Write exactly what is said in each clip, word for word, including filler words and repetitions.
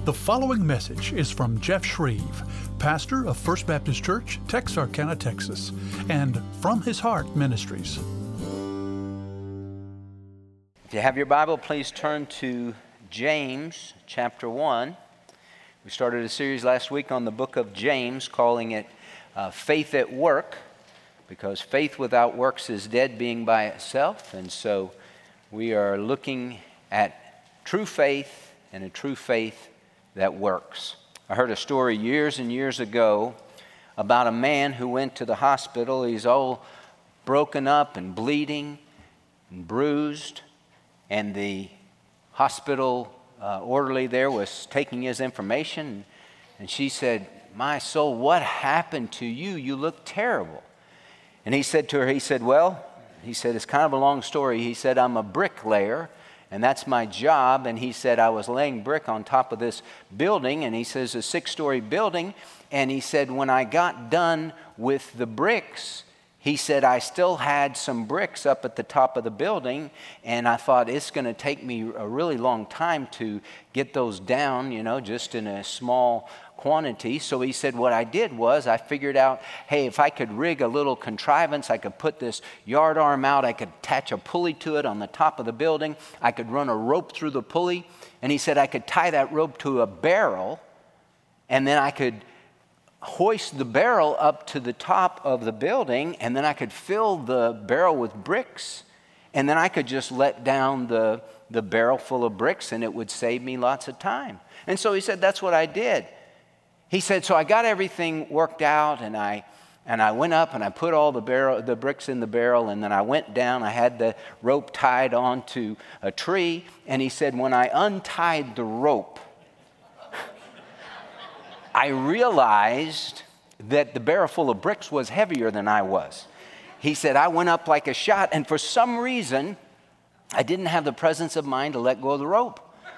The following message is from Jeff Shreve, pastor of First Baptist Church, Texarkana, Texas, and From His Heart Ministries. If you have your Bible, please turn to James chapter one. We started a series last week on the book of James, calling it uh, Faith at Work, because faith without works is dead, being by itself. And so we are looking at true faith and a true faith that works. I heard a story years and years ago about a man who went to the hospital. He's all broken up and bleeding and bruised, and the hospital uh, orderly there was taking his information, and she said, "My soul, what happened to you? You look terrible." And he said to her, he said, well, he said, it's kind of a long story. He said, "I'm a bricklayer, and that's my job." And he said, "I was laying brick on top of this building," and he says, a six-story building. And he said, when I got done with the bricks, he said, I still had some bricks up at the top of the building, and I thought it's going to take me a really long time to get those down, you know, just in a small quantity. So he said, what I did was I figured out, hey, if I could rig a little contrivance, I could put this yard arm out, I could attach a pulley to it on the top of the building, I could run a rope through the pulley, and he said I could tie that rope to a barrel, and then I could hoist the barrel up to the top of the building, and then I could fill the barrel with bricks, and then I could just let down the, the barrel full of bricks, and it would save me lots of time. And so he said, that's what I did. He said, so I got everything worked out, and I and I went up and I put all the barrel, the bricks in the barrel, and then I went down. I had the rope tied onto a tree, and he said, when I untied the rope, I realized that the barrel full of bricks was heavier than I was. He said, I went up like a shot, and for some reason, I didn't have the presence of mind to let go of the rope.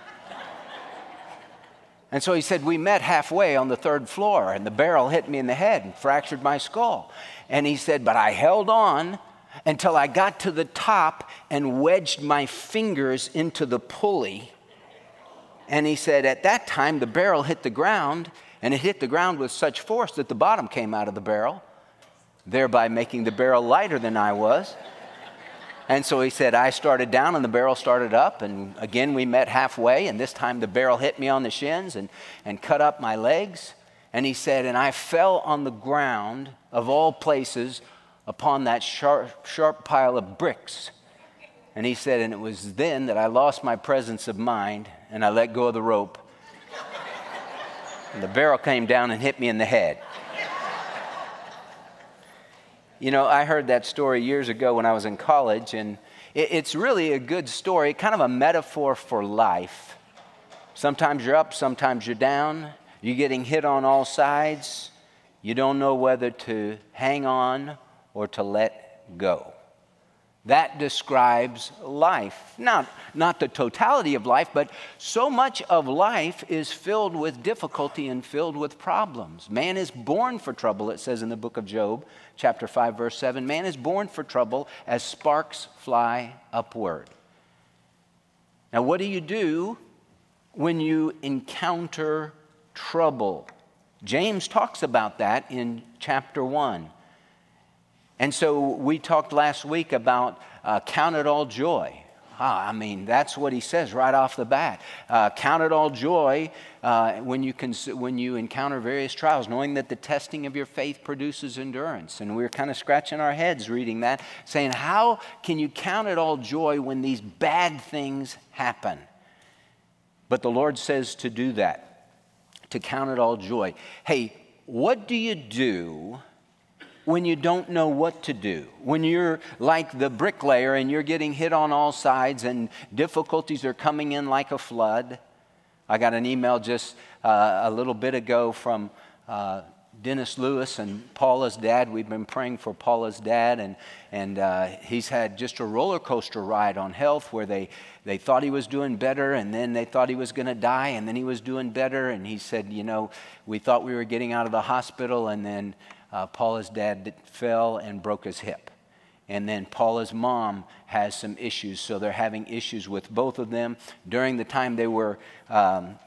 And so he said, we met halfway on the third floor, and the barrel hit me in the head and fractured my skull. And he said, but I held on until I got to the top and wedged my fingers into the pulley. And he said, at that time, the barrel hit the ground, and it hit the ground with such force that the bottom came out of the barrel, thereby making the barrel lighter than I was. And so he said, I started down and the barrel started up, and again we met halfway, and this time the barrel hit me on the shins and, and cut up my legs. And he said, and I fell on the ground, of all places, upon that sharp, sharp pile of bricks. And he said, and it was then that I lost my presence of mind, and I let go of the rope. And the barrel came down and hit me in the head. You know, I heard that story years ago when I was in college, and it, it's really a good story, kind of a metaphor for life. Sometimes you're up, sometimes you're down. You're getting hit on all sides. You don't know whether to hang on or to let go. That describes life. Not, not the totality of life, but so much of life is filled with difficulty and filled with problems. Man is born for trouble, it says in the book of Job, chapter five, verse seven. Man is born for trouble as sparks fly upward. Now, what do you do when you encounter trouble? James talks about that in chapter one. And so we talked last week about uh, count it all joy. Ah, I mean, that's what he says right off the bat. Uh, count it all joy uh, when you cons- when you encounter various trials, knowing that the testing of your faith produces endurance. And we were kind of scratching our heads reading that, saying, how can you count it all joy when these bad things happen? But the Lord says to do that, to count it all joy. Hey, what do you do when you don't know what to do? When you're like the bricklayer and you're getting hit on all sides and difficulties are coming in like a flood. I got an email just uh, a little bit ago from uh, Dennis Lewis and Paula's dad. We've been praying for Paula's dad, and and uh, he's had just a roller coaster ride on health where they, they thought he was doing better, and then they thought he was going to die, and then he was doing better. And he said, you know, we thought we were getting out of the hospital, and then Uh, Paula's dad fell and broke his hip. And then Paula's mom has some issues, so they're having issues with both of them. During the time they were um,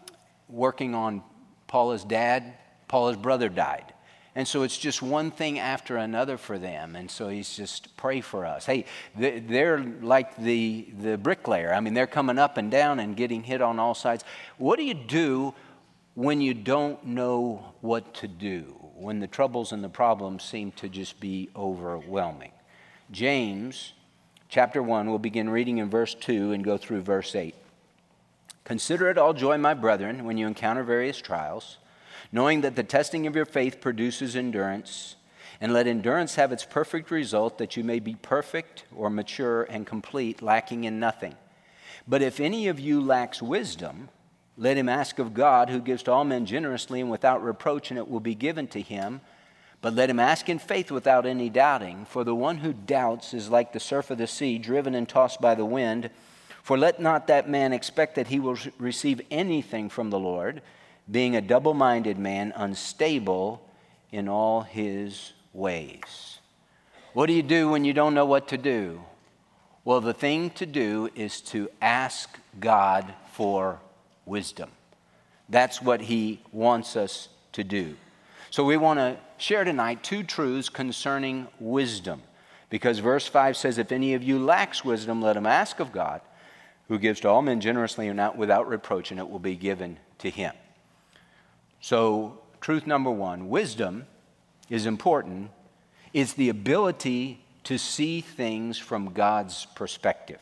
working on Paula's dad. Paula's brother died. And so it's just one thing after another for them. And so he's just, pray for us. Hey, they're like the, the bricklayer. I mean, they're coming up and down and getting hit on all sides. What do you do when you don't know what to do? When the troubles and the problems seem to just be overwhelming? James chapter one, we'll begin reading in verse two and go through verse eight. Consider it all joy, my brethren, when you encounter various trials, knowing that the testing of your faith produces endurance, and let endurance have its perfect result, that you may be perfect or mature and complete, lacking in nothing. But if any of you lacks wisdom, let him ask of God, who gives to all men generously and without reproach, and it will be given to him. But let him ask in faith without any doubting, for the one who doubts is like the surf of the sea, driven and tossed by the wind. For let not that man expect that he will receive anything from the Lord, being a double-minded man, unstable in all his ways. What do you do when you don't know what to do? Well, the thing to do is to ask God for wisdom. That's what he wants us to do. So we want to share tonight two truths concerning wisdom, because verse five says, if any of you lacks wisdom, let him ask of God, who gives to all men generously and not without reproach, and it will be given to him. So, truth number one, wisdom is important. It's the ability to see things from God's perspective.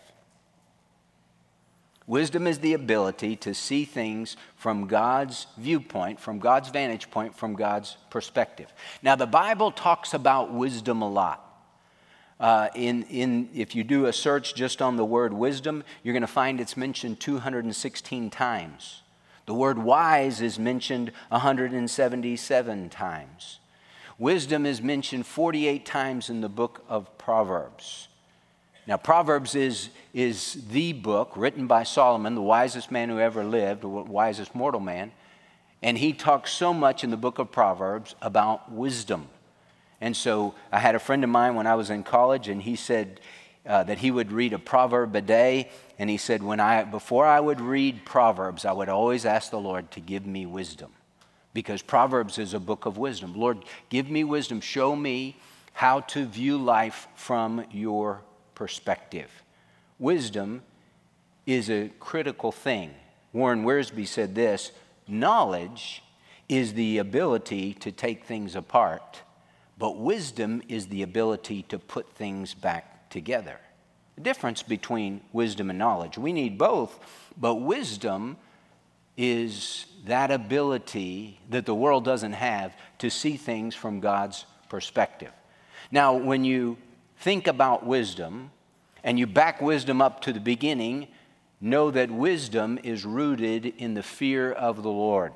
Wisdom is the ability to see things from God's viewpoint, from God's vantage point, from God's perspective. Now, the Bible talks about wisdom a lot. Uh, in, in, if you do a search just on the word wisdom, you're going to find it's mentioned two hundred sixteen times. The word wise is mentioned one hundred seventy-seven times. Wisdom is mentioned forty-eight times in the book of Proverbs. Now, Proverbs is, is the book written by Solomon, the wisest man who ever lived, the wisest mortal man. And he talks so much in the book of Proverbs about wisdom. And so I had a friend of mine when I was in college, and he said uh, that he would read a proverb a day. And he said, when I, before I would read Proverbs, I would always ask the Lord to give me wisdom, because Proverbs is a book of wisdom. Lord, give me wisdom. Show me how to view life from your perspective. Wisdom is a critical thing. Warren Wiersbe said this: knowledge is the ability to take things apart, but wisdom is the ability to put things back together. The difference between wisdom and knowledge. We need both, but wisdom is that ability that the world doesn't have to see things from God's perspective. Now, when you think about wisdom and you back wisdom up to the beginning, know that wisdom is rooted in the fear of the Lord.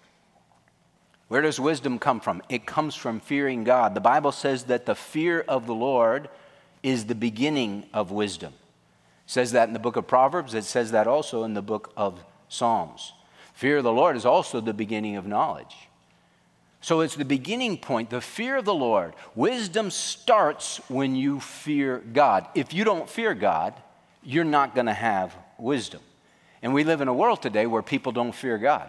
Where does wisdom come from? It comes from fearing God. The Bible says that the fear of the Lord is the beginning of wisdom. It says that in the book of Proverbs. It says that also in the book of Psalms. Fear of the Lord is also the beginning of knowledge. So it's the beginning point, the fear of the Lord. Wisdom starts when you fear God. If you don't fear God, you're not going to have wisdom. And we live in a world today where people don't fear God.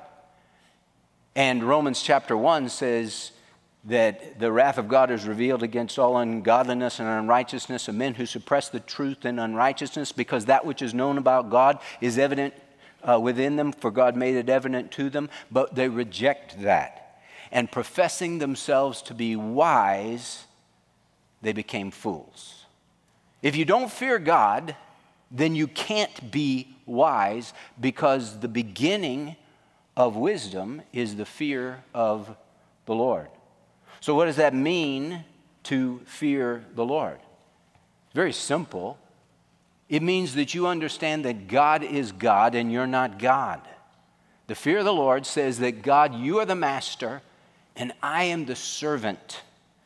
And Romans chapter one says that the wrath of God is revealed against all ungodliness and unrighteousness of men who suppress the truth in unrighteousness, because that which is known about God is evident uh, within them, for God made it evident to them, but they reject that. And professing themselves to be wise, they became fools. If you don't fear God, then you can't be wise, because the beginning of wisdom is the fear of the Lord. So what does that mean to fear the Lord? Very simple. It means that you understand that God is God and you're not God. The fear of the Lord says that, God, you are the master and I am the servant.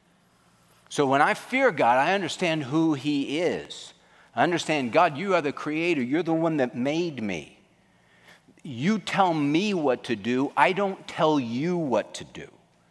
So when I fear God, I understand who He is. I understand, God, you are the creator. You're the one that made me. You tell me what to do. I don't tell you what to do.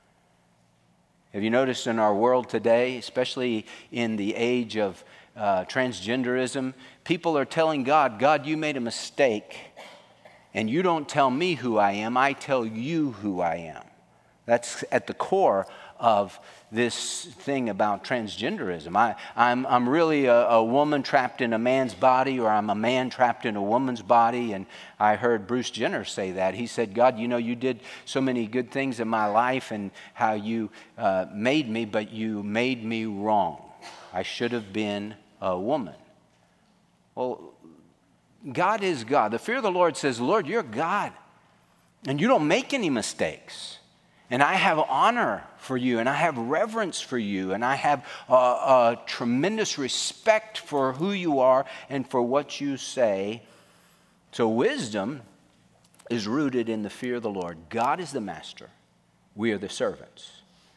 Have you noticed in our world today, especially in the age of uh, transgenderism, people are telling God, God, you made a mistake, And you don't tell me who I am, I tell you who I am. That's at the core of this thing about transgenderism. I, I'm, I'm really a, a woman trapped in a man's body, or I'm a man trapped in a woman's body. And I heard Bruce Jenner say that. He said, God, you know, you did so many good things in my life and how you uh, made me, but you made me wrong. I should have been a woman. Well, God is God. The fear of the Lord says, Lord, you're God, and you don't make any mistakes. And I have honor for you, and I have reverence for you, and I have a, a tremendous respect for who you are and for what you say. So wisdom is rooted in the fear of the Lord. God is the master. We are the servants.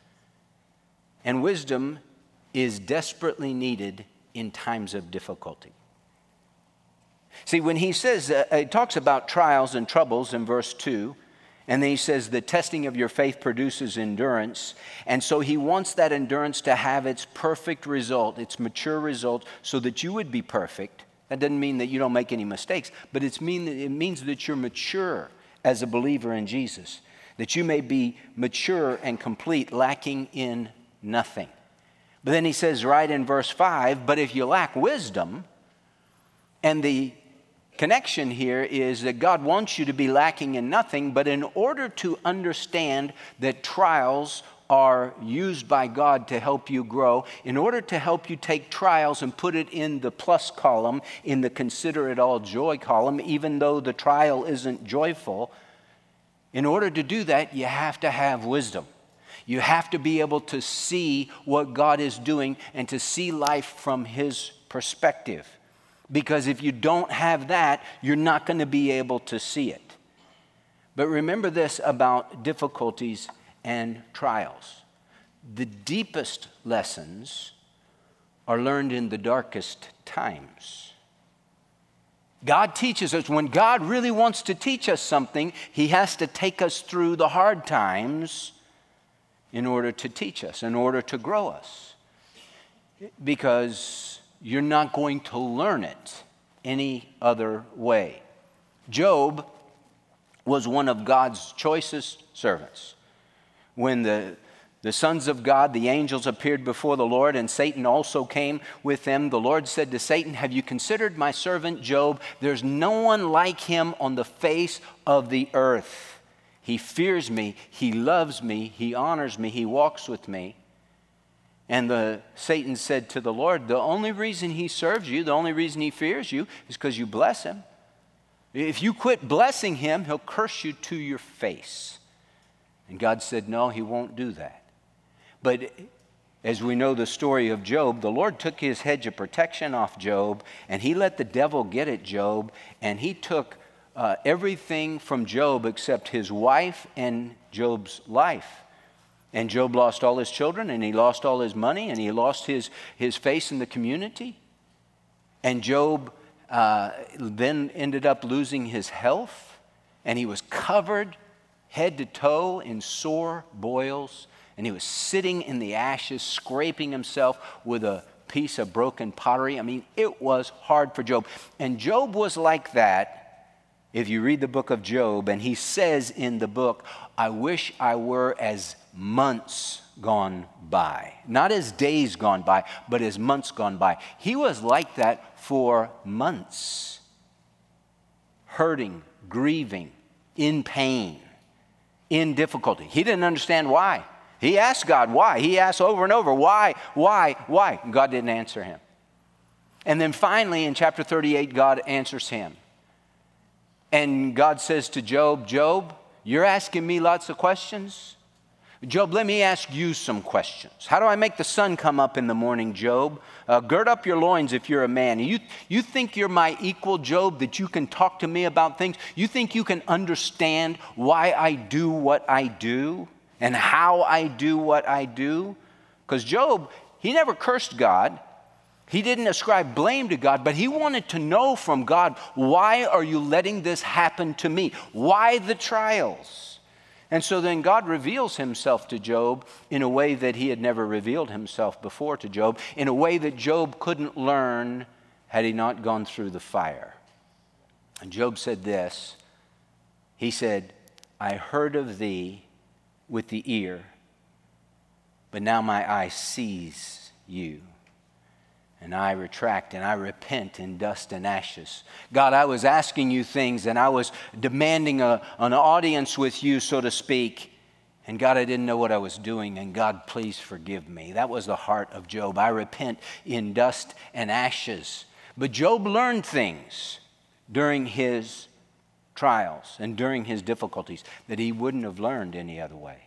And wisdom is desperately needed in times of difficulty. See, when he says, uh, he talks about trials and troubles in verse two, and then he says the testing of your faith produces endurance. And so he wants that endurance to have its perfect result, its mature result, so that you would be perfect. That doesn't mean that you don't make any mistakes, but it's mean that it means that you're mature as a believer in Jesus, that you may be mature and complete, lacking in nothing. But then he says right in verse five, but if you lack wisdom, and the connection here is that God wants you to be lacking in nothing, but in order to understand that trials are used by God to help you grow, in order to help you take trials and put it in the plus column, in the consider it all joy column, even though the trial isn't joyful, in order to do that, you have to have wisdom. You have to be able to see what God is doing and to see life from His perspective. Because if you don't have that, you're not going to be able to see it. But remember this about difficulties and trials. The deepest lessons are learned in the darkest times. God teaches us, when God really wants to teach us something, He has to take us through the hard times in order to teach us, in order to grow us. Because you're not going to learn it any other way. Job was one of God's choicest servants. When the, the sons of God, the angels, appeared before the Lord, and Satan also came with them, the Lord said to Satan, have you considered my servant Job? There's no one like him on the face of the earth. He fears me, he loves me, he honors me, he walks with me. And the, Satan said to the Lord, the only reason he serves you, the only reason he fears you is because you bless him. If you quit blessing him, he'll curse you to your face. And God said, no, he won't do that. But as we know the story of Job, the Lord took his hedge of protection off Job, and he let the devil get at Job, and he took uh, everything from Job except his wife and Job's life. And Job lost all his children, and he lost all his money, and he lost his, his face in the community. And Job uh, then ended up losing his health, and he was covered head to toe in sore boils, and he was sitting in the ashes, scraping himself with a piece of broken pottery. I mean, it was hard for Job. And Job was like that, if you read the book of Job, and he says in the book, I wish I were as months gone by. Not as days gone by, but as months gone by. He was like that for months. Hurting, grieving, in pain, in difficulty. He didn't understand why. He asked God why. He asked over and over, why, why, why? God didn't answer him. And then finally in chapter thirty-eight, God answers him. And God says to Job, Job, you're asking me lots of questions. Job, let me ask you some questions. How do I make the sun come up in the morning, Job? Uh, gird up your loins if you're a man. You, you think you're my equal, Job, that you can talk to me about things? You think you can understand why I do what I do and how I do what I do? Because Job, he never cursed God. He didn't ascribe blame to God, but he wanted to know from God, why are you letting this happen to me? Why the trials? And so then God reveals himself to Job in a way that he had never revealed himself before to Job, in a way that Job couldn't learn had he not gone through the fire. And Job said this, He said, I heard of thee with the ear, but now my eye sees you. And I retract and I repent in dust and ashes. God, I was asking you things and I was demanding a, an audience with you, so to speak. And God, I didn't know what I was doing. And God, please forgive me. That was the heart of Job. I repent in dust and ashes. But Job learned things during his trials and during his difficulties that he wouldn't have learned any other way.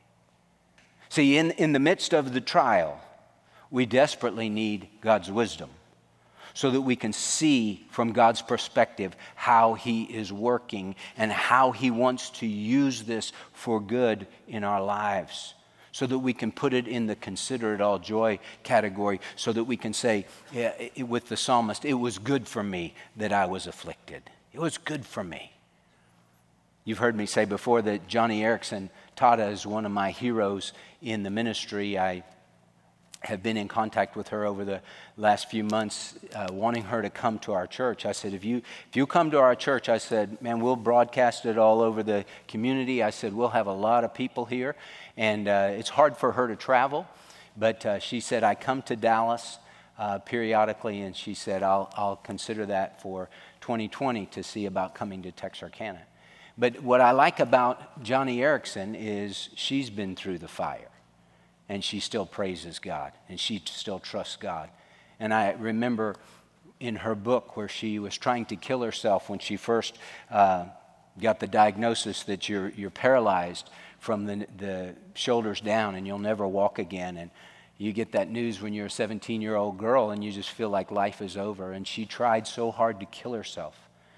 See, in, in the midst of the trial, we desperately need God's wisdom so that we can see from God's perspective how He is working and how He wants to use this for good in our lives, so that we can put it in the consider it all joy category, so that we can say, yeah, it, with the psalmist, it was good for me that I was afflicted. It was good for me. You've heard me say before that Johnny Erickson Tata is one of my heroes in the ministry. I have been in contact with her over the last few months, uh, wanting her to come to our church. I said, if you if you come to our church, I said, man, we'll broadcast it all over the community. I said, we'll have a lot of people here. And uh, it's hard for her to travel. But uh, she said, I come to Dallas uh, periodically. And she said, I'll, I'll consider that for twenty twenty to see about coming to Texarkana. But what I like about Johnny Erickson is she's been through the fire. And she still praises God, and she still trusts God. And I remember in her book where she was trying to kill herself when she first uh, got the diagnosis that you're, you're paralyzed from the, the shoulders down and you'll never walk again. And you get that news when you're a seventeen-year-old girl and you just feel like life is over. And she tried so hard to kill herself.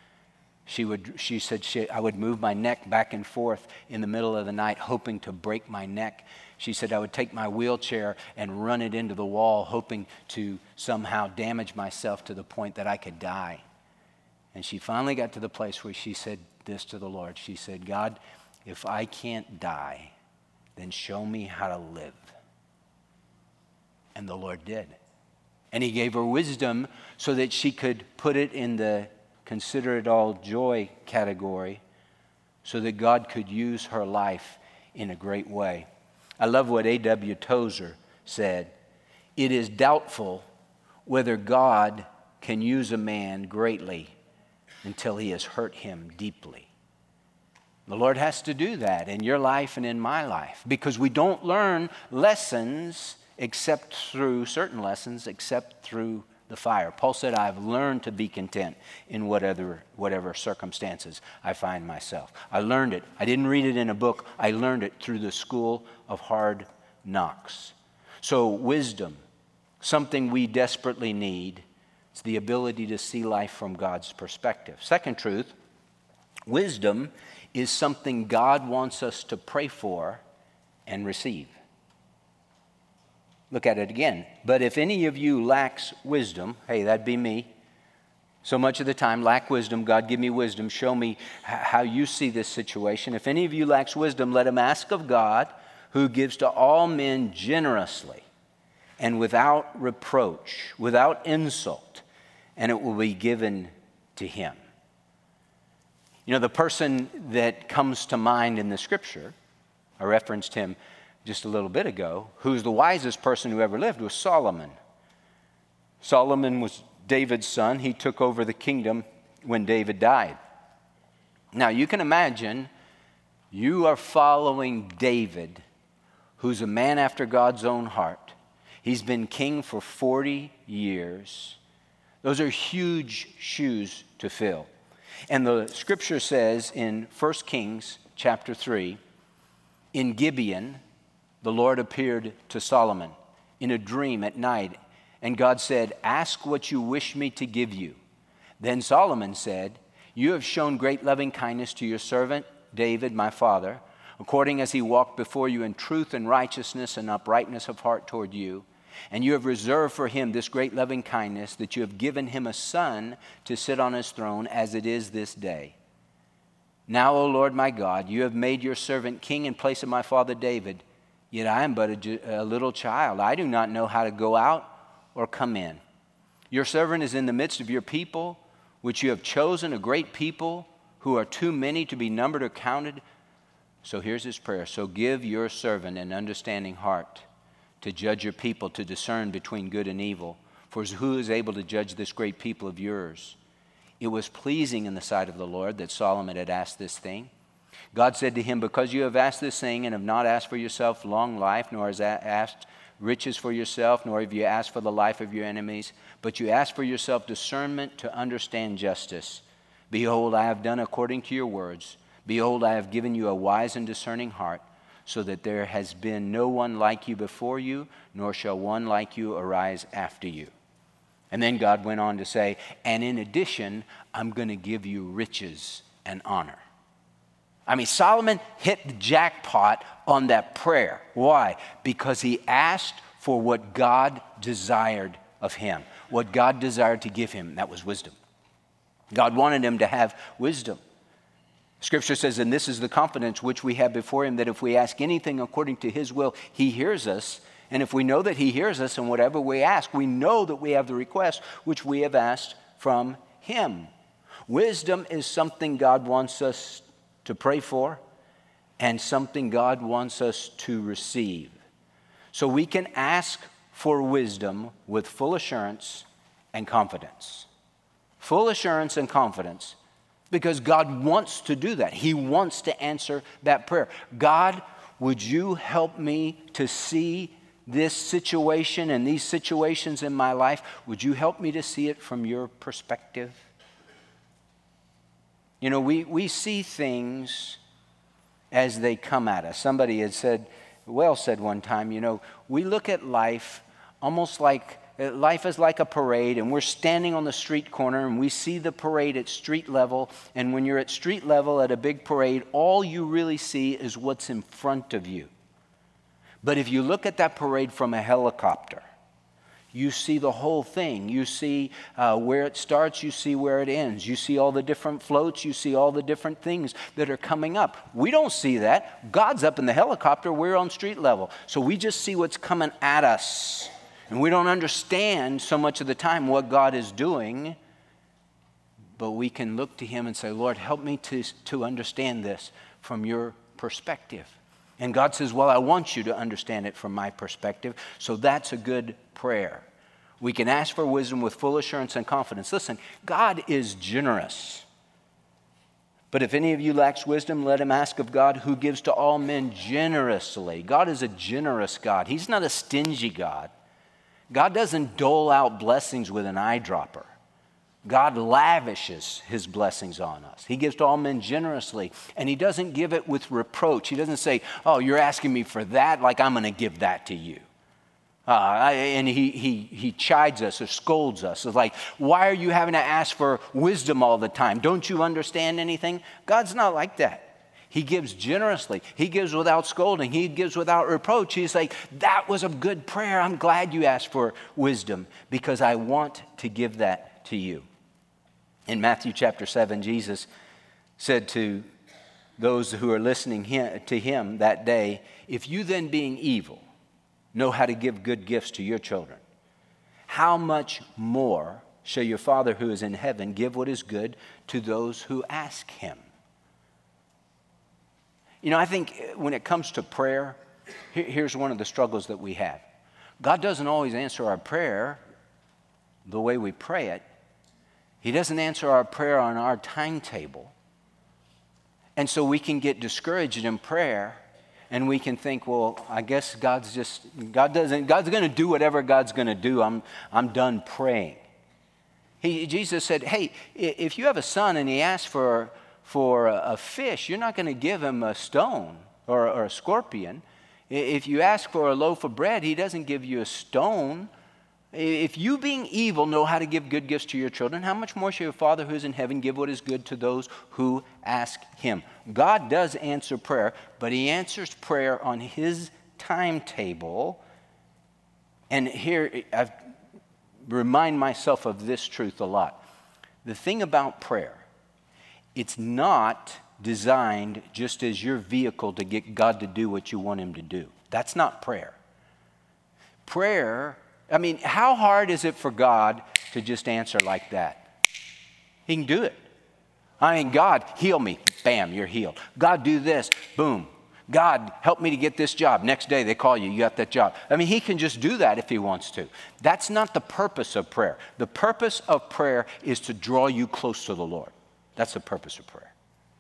She would. She said, she, I would move my neck back and forth in the middle of the night, hoping to break my neck. She said, I would take my wheelchair and run it into the wall, hoping to somehow damage myself to the point that I could die. And she finally got to the place where she said this to the Lord. She said, God, if I can't die, then show me how to live. And the Lord did. And He gave her wisdom so that she could put it in the consider it all joy category, so that God could use her life in a great way. I love what A W Tozer said. It is doubtful whether God can use a man greatly until he has hurt him deeply. The Lord has to do that in your life and in my life, because we don't learn lessons except through certain lessons, except through the fire. Paul said, I've learned to be content in whatever, whatever circumstances I find myself. I learned it. I didn't read it in a book. I learned it through the school of hard knocks. So wisdom, something we desperately need. It's the ability to see life from God's perspective. Second truth, wisdom is something God wants us to pray for and receive. Look at it again. But if any of you lacks wisdom, hey, that'd be me. So much of the time, lack wisdom. God, give me wisdom. Show me how you see this situation. If any of you lacks wisdom, let him ask of God, who gives to all men generously and without reproach, without insult, and it will be given to him. You know, the person that comes to mind in the scripture, I referenced him just a little bit ago, who's the wisest person who ever lived, was Solomon. Solomon was David's son. He took over the kingdom when David died. Now, you can imagine you are following David, who's a man after God's own heart. He's been king for forty years. Those are huge shoes to fill. And the scripture says in First Kings chapter three, in Gibeon, the Lord appeared to Solomon in a dream at night, and God said, ask what you wish me to give you. Then Solomon said, you have shown great loving kindness to your servant David, my father, according as he walked before you in truth and righteousness and uprightness of heart toward you. And you have reserved for him this great loving kindness, that you have given him a son to sit on his throne, as it is this day. Now, O Lord my God, you have made your servant king in place of my father David. Yet I am but a, a little child. I do not know how to go out or come in. Your servant is in the midst of your people, which you have chosen, a great people who are too many to be numbered or counted. So here's his prayer. So give your servant an understanding heart to judge your people, to discern between good and evil. For who is able to judge this great people of yours? It was pleasing in the sight of the Lord that Solomon had asked this thing. God said to him, because you have asked this thing and have not asked for yourself long life, nor has asked riches for yourself, nor have you asked for the life of your enemies, but you asked for yourself discernment to understand justice. Behold, I have done according to your words. Behold, I have given you a wise and discerning heart, so that there has been no one like you before you, nor shall one like you arise after you. And then God went on to say, and in addition, I'm going to give you riches and honor. I mean, Solomon hit the jackpot on that prayer. Why? Because he asked for what God desired of him, what God desired to give him. That was wisdom. God wanted him to have wisdom. Scripture says, and this is the confidence which we have before him, that if we ask anything according to his will, he hears us. And if we know that he hears us and whatever we ask, we know that we have the request which we have asked from him. Wisdom is something God wants us to pray for and something God wants us to receive. So we can ask for wisdom with full assurance and confidence. Full assurance and confidence. Because God wants to do that. He wants to answer that prayer. God, would you help me to see this situation and these situations in my life? Would you help me to see it from your perspective? You know, we, we see things as they come at us. Somebody had said, well said one time, you know, we look at life almost like life is like a parade, and we're standing on the street corner and we see the parade at street level. And when you're at street level at a big parade, all you really see is what's in front of you. But if you look at that parade from a helicopter, you see the whole thing. You see uh, where it starts, you see where it ends. You see all the different floats, you see all the different things that are coming up. We don't see that. God's up in the helicopter, we're on street level. So we just see what's coming at us. And we don't understand so much of the time what God is doing, but we can look to him and say, Lord, help me to, to understand this from your perspective. And God says, well, I want you to understand it from my perspective. So that's a good prayer. We can ask for wisdom with full assurance and confidence. Listen, God is generous. But if any of you lacks wisdom, let him ask of God, who gives to all men generously. God is a generous God. He's not a stingy God. God doesn't dole out blessings with an eyedropper. God lavishes his blessings on us. He gives to all men generously, and he doesn't give it with reproach. He doesn't say, oh, you're asking me for that, like I'm going to give that to you. Uh, and he, he, he chides us or scolds us. It's like, why are you having to ask for wisdom all the time? Don't you understand anything? God's not like that. He gives generously. He gives without scolding. He gives without reproach. He's like, that was a good prayer. I'm glad you asked for wisdom because I want to give that to you. In Matthew chapter seven, Jesus said to those who are listening to him that day, if you then being evil know how to give good gifts to your children, how much more shall your Father who is in heaven give what is good to those who ask him? You know, I think when it comes to prayer, here's one of the struggles that we have. God doesn't always answer our prayer the way we pray it. He doesn't answer our prayer on our timetable. And so we can get discouraged in prayer and we can think, well, I guess God's just, God doesn't, God's going to do whatever God's going to do. I'm, I'm done praying. He, Jesus said, hey, if you have a son and he asks for for a fish, you're not going to give him a stone or, or a scorpion. If you ask for a loaf of bread, he doesn't give you a stone. If you being evil know how to give good gifts to your children, how much more shall your Father who is in heaven give what is good to those who ask him? God does answer prayer, but he answers prayer on his timetable. And here, I remind myself of this truth a lot. The thing about prayer, it's not designed just as your vehicle to get God to do what you want him to do. That's not prayer. Prayer, I mean, how hard is it for God to just answer like that? He can do it. I mean, God, heal me. Bam, you're healed. God, do this. Boom. God, help me to get this job. Next day they call you, you got that job. I mean, he can just do that if he wants to. That's not the purpose of prayer. The purpose of prayer is to draw you close to the Lord. That's the purpose of prayer.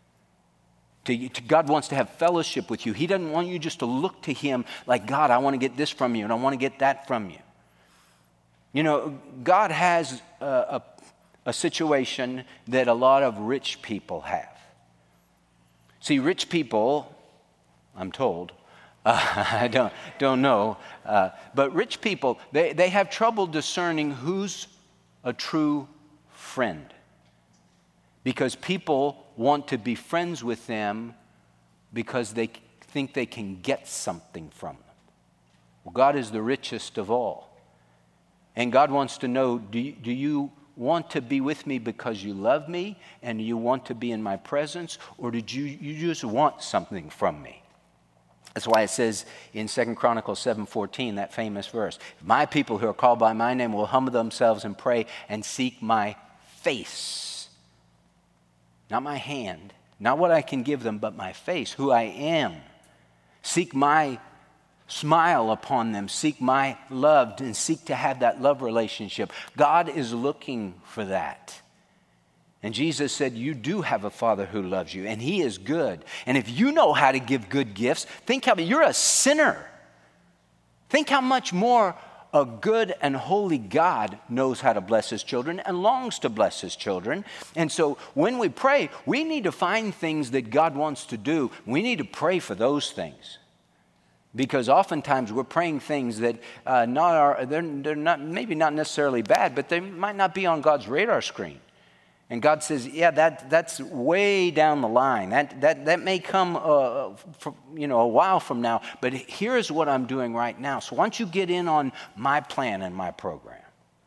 To, to God wants to have fellowship with you. He doesn't want you just to look to him like, God, I want to get this from you and I want to get that from you. You know, God has a, a, a situation that a lot of rich people have. See, rich people, I'm told, uh, I don't, don't know, uh, but rich people, they, they have trouble discerning who's a true friend. Because people want to be friends with them because they think they can get something from them. Well, God is the richest of all. And God wants to know, do you, do you want to be with me because you love me and you want to be in my presence, or did you, you just want something from me? That's why it says in Second Chronicles seven fourteen, that famous verse, my people who are called by my name will humble themselves and pray and seek my face. Not my hand, not what I can give them, but my face, who I am. Seek my smile upon them, seek my love, and seek to have that love relationship. God is looking for that. And Jesus said, you do have a Father who loves you, and he is good. And if you know how to give good gifts, think how you're a sinner. Think how much more a good and holy God knows how to bless his children and longs to bless his children. And so when we pray, we need to find things that God wants to do. We need to pray for those things. Because oftentimes we're praying things that uh, not are, they're, they're not, maybe not necessarily bad, but they might not be on God's radar screen. And God says, yeah, that, that's way down the line. That, that, that may come uh, for, you know, a while from now, but here's what I'm doing right now. So why don't you get in on my plan and my program?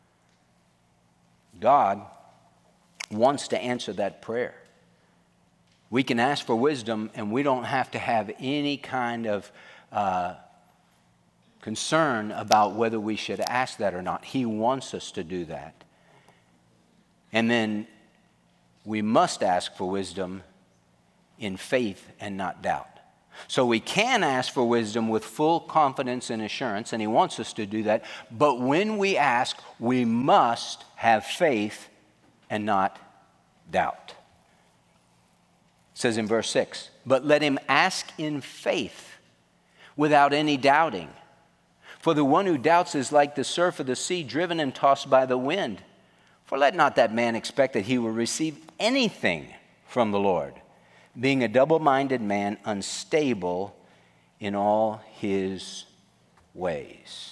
God wants to answer that prayer. We can ask for wisdom, and we don't have to have any kind of uh, concern about whether we should ask that or not. He wants us to do that. And then we must ask for wisdom in faith and not doubt. So we can ask for wisdom with full confidence and assurance, and he wants us to do that. But when we ask, we must have faith and not doubt. It says in verse six, but let him ask in faith without any doubting. For the one who doubts is like the surf of the sea, driven and tossed by the wind. For let not that man expect that he will receive anything from the Lord, being a double-minded man, unstable in all his ways.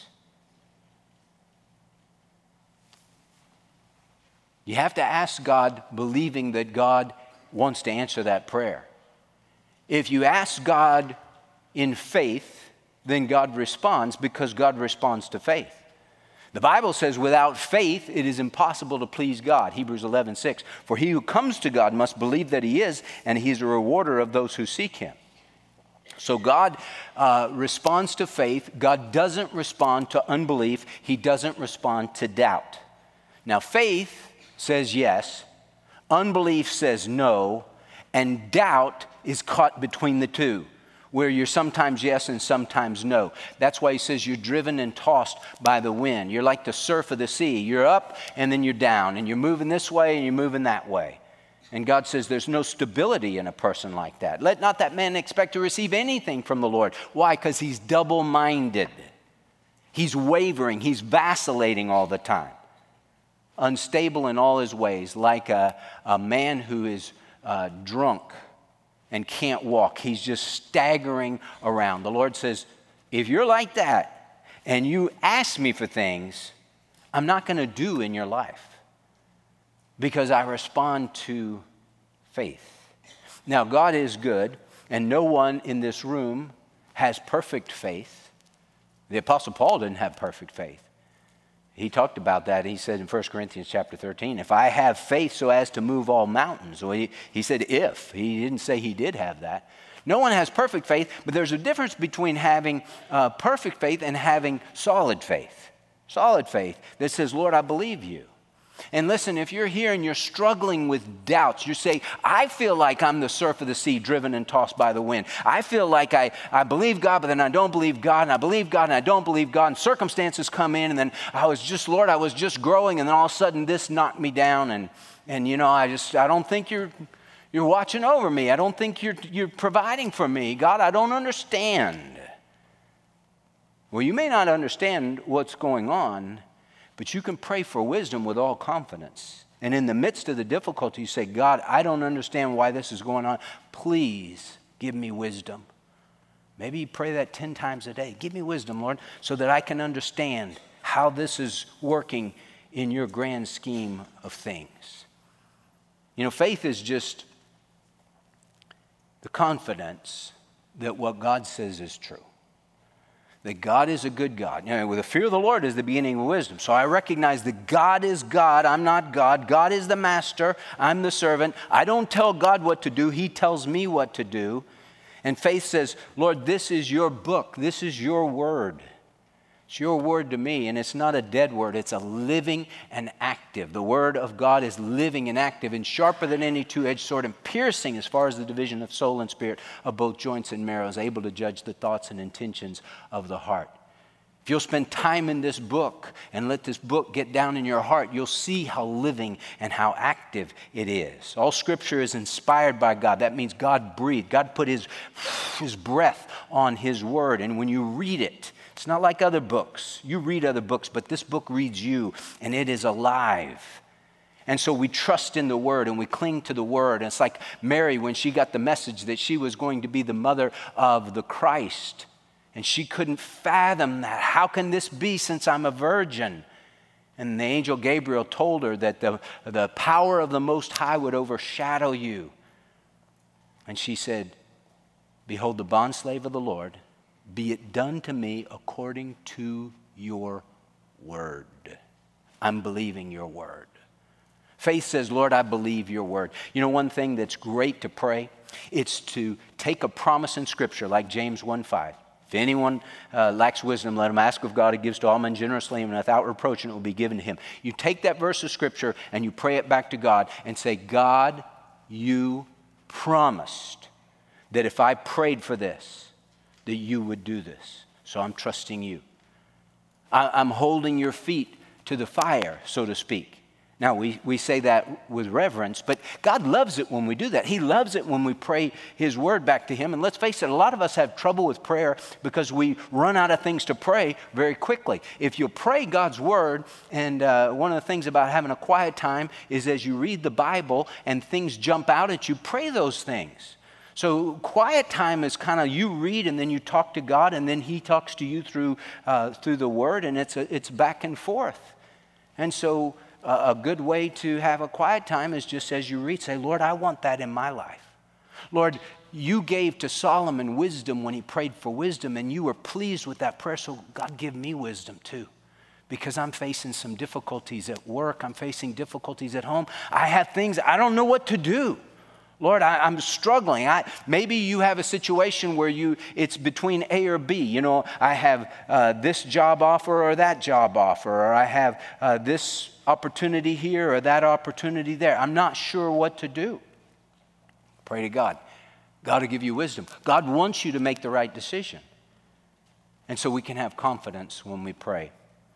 You have to ask God, believing that God wants to answer that prayer. If you ask God in faith, then God responds, because God responds to faith. The Bible says without faith it is impossible to please God, Hebrews eleven six. For he who comes to God must believe that he is, and he's a rewarder of those who seek him. So God uh, responds to faith. God doesn't respond to unbelief. He doesn't respond to doubt. Now faith says yes, unbelief says no, and doubt is caught between the two, where you're sometimes yes and sometimes no. That's why he says you're driven and tossed by the wind. You're like the surf of the sea. You're up and then you're down, and you're moving this way and you're moving that way. And God says there's no stability in a person like that. Let not that man expect to receive anything from the Lord. Why? Because he's double-minded. He's wavering. He's vacillating all the time. Unstable in all his ways, like a, a man who is uh, drunk and can't walk. He's just staggering around. The Lord says, if you're like that and you ask me for things, I'm not going to do in your life, because I respond to faith. Now, God is good, and no one in this room has perfect faith. The Apostle Paul didn't have perfect faith. He talked about that. He said in First Corinthians chapter thirteen, if I have faith so as to move all mountains. Well, he, he said if. He didn't say he did have that. No one has perfect faith, but there's a difference between having uh, perfect faith and having solid faith. Solid faith that says, Lord, I believe you. And listen, if you're here and you're struggling with doubts, you say, I feel like I'm the surf of the sea driven and tossed by the wind. I feel like I, I believe God, but then I don't believe God, and I believe God, and I don't believe God, and circumstances come in, and then I was just, Lord, I was just growing, and then all of a sudden this knocked me down, and, and you know, I just, I don't think you're, you're watching over me. I don't think you're, you're providing for me. God, I don't understand. Well, you may not understand what's going on, but you can pray for wisdom with all confidence. And in the midst of the difficulty, you say, God, I don't understand why this is going on. Please give me wisdom. Maybe you pray that ten times a day. Give me wisdom, Lord, so that I can understand how this is working in your grand scheme of things. You know, faith is just the confidence that what God says is true. That God is a good God. You know, with the fear of the Lord is the beginning of wisdom. So I recognize that God is God. I'm not God. God is the master. I'm the servant. I don't tell God what to do. He tells me what to do. And faith says, Lord, this is your book. This is your word. It's your word to me, and it's not a dead word. It's a living and active. The word of God is living and active and sharper than any two-edged sword and piercing as far as the division of soul and spirit of both joints and marrow, is able to judge the thoughts and intentions of the heart. If you'll spend time in this book and let this book get down in your heart, you'll see how living and how active it is. All Scripture is inspired by God. That means God breathed. God put His, his breath on His word. And when you read it, it's not like other books. You read other books, but this book reads you, and it is alive. And so we trust in the Word, and we cling to the Word. And it's like Mary when she got the message that she was going to be the mother of the Christ. And she couldn't fathom that. How can this be since I'm a virgin? And the angel Gabriel told her that the, the power of the Most High would overshadow you. And she said, behold, the bondslave of the Lord, be it done to me according to your word. I'm believing your word. Faith says, Lord, I believe your word. You know, one thing that's great to pray, it's to take a promise in Scripture like James one five. If anyone uh, lacks wisdom, let him ask of God. He gives to all men generously and without reproach, and it will be given to him. You take that verse of Scripture and you pray it back to God and say, God, you promised that if I prayed for this, that you would do this. So I'm trusting you. I, I'm holding your feet to the fire, so to speak. Now, we, we say that with reverence, but God loves it when we do that. He loves it when we pray His word back to Him. And let's face it, a lot of us have trouble with prayer because we run out of things to pray very quickly. If you pray God's word, and uh, one of the things about having a quiet time is as you read the Bible and things jump out at you, pray those things. So quiet time is kind of you read and then you talk to God and then He talks to you through uh, through the Word, and it's a, it's back and forth. And so uh, a good way to have a quiet time is just as you read, say, Lord, I want that in my life. Lord, you gave to Solomon wisdom when he prayed for wisdom, and you were pleased with that prayer, so God, give me wisdom too. Because I'm facing some difficulties at work. I'm facing difficulties at home. I have things, I don't know what to do. Lord, I, I'm struggling. I, maybe you have a situation where you it's between A or B. You know, I have uh, this job offer or that job offer, or I have uh, this opportunity here or that opportunity there. I'm not sure what to do. Pray to God. God will give you wisdom. God wants you to make the right decision. And so we can have confidence when we pray.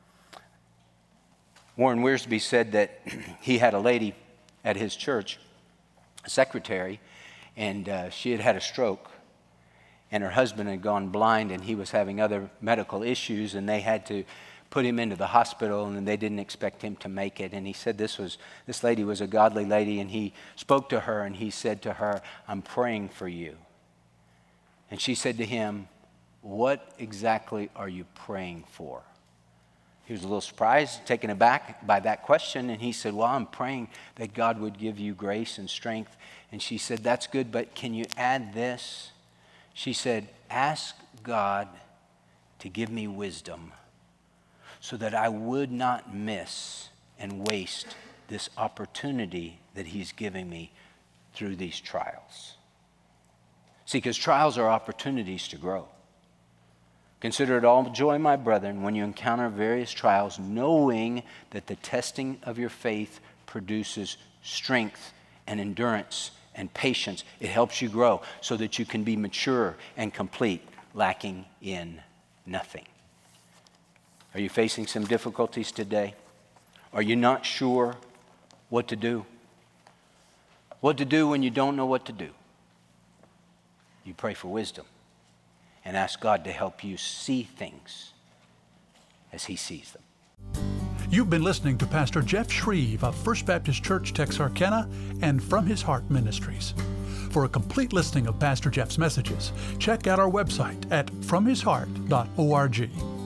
Warren Wiersbe said that he had a lady at his church, secretary, and uh, she had had a stroke, and her husband had gone blind, and he was having other medical issues, and they had to put him into the hospital, and they didn't expect him to make it. And he said this was this lady was a godly lady, and he spoke to her, and he said to her, I'm praying for you. And she said to him, what exactly are you praying for? He was a little surprised, taken aback by that question, and he said, well, I'm praying that God would give you grace and strength. And she said, that's good, but can you add this? She said, ask God to give me wisdom so that I would not miss and waste this opportunity that He's giving me through these trials. See, because trials are opportunities to grow. Consider it all joy, my brethren, when you encounter various trials, knowing that the testing of your faith produces strength and endurance and patience. It helps you grow so that you can be mature and complete, lacking in nothing. Are you facing some difficulties today? Are you not sure what to do? What to do when you don't know what to do? You pray for wisdom and ask God to help you see things as He sees them. You've been listening to Pastor Jeff Shreve of First Baptist Church, Texarkana, and From His Heart Ministries. For a complete listing of Pastor Jeff's messages, check out our website at from his heart dot org.